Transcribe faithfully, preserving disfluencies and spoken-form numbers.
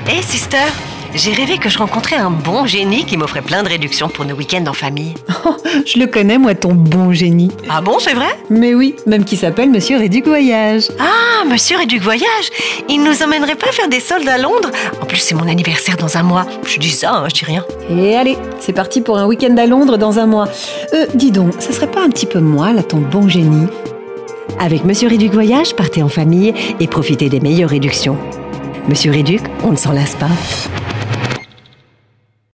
Hey sister, j'ai rêvé que je rencontrais un bon génie qui m'offrait plein de réductions pour nos week-ends en famille. Oh, je le connais, moi, ton bon génie. Ah bon, c'est vrai? Mais oui, même qui s'appelle Monsieur Réduc Voyage. Ah, Monsieur Réduc Voyage, il nous emmènerait pas faire des soldes à Londres? En plus, c'est mon anniversaire dans un mois. Je dis ça, hein, je dis rien. Et allez, c'est parti pour un week-end à Londres dans un mois. Euh, dis donc, ça serait pas un petit peu moi, là, ton bon génie? Avec Monsieur Réduc Voyage, partez en famille et profitez des meilleures réductions. Monsieur Réduc, on ne s'en lasse pas.